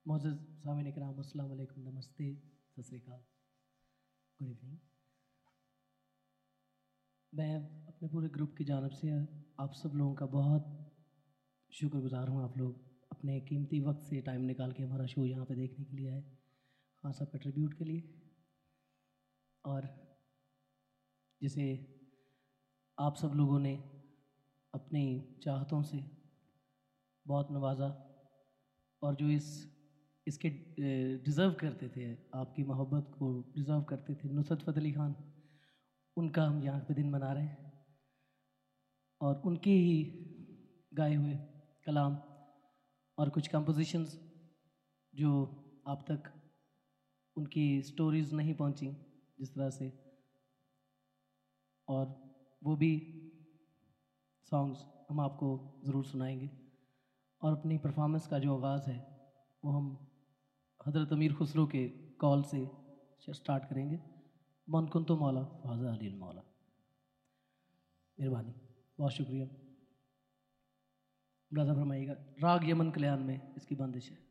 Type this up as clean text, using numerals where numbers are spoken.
मोअज़्ज़ज़ सामीन इकराम, अस्सलाम वालेकुम, नमस्ते, सत श्री अकाल, गुड इवनिंग। मैं अपने पूरे ग्रुप की जानिब से आप सब लोगों का बहुत शुक्रगुज़ार हूँ। आप लोग अपने कीमती वक्त से टाइम निकाल के हमारा शो यहाँ पे देखने के लिए आए, ख़ास आपका ट्रिब्यूट के लिए। और जिसे आप सब लोगों ने अपनी चाहतों से बहुत नवाजा और जो इसके डिज़र्व करते थे, आपकी मोहब्बत को डिज़र्व करते थे, नुसरत फ़तेह अली ख़ान, उनका हम यहाँ पे दिन मना रहे हैं और उनके ही गाए हुए कलाम और कुछ कंपोजिशंस जो आप तक उनकी स्टोरीज़ नहीं पहुँची जिस तरह से, और वो भी सॉन्ग्स हम आपको ज़रूर सुनाएंगे। और अपनी परफॉर्मेंस का जो आगाज़ है वो हम हज़रत अमीर खुसरो के कॉल से स्टार्ट करेंगे। मन कुंतु मौला फ़ाज़ा अली मौला। मेहरबानी, बहुत शुक्रिया। मुलाज़ा फरमाइएगा। राग यमन कल्याण में इसकी बंदिश है।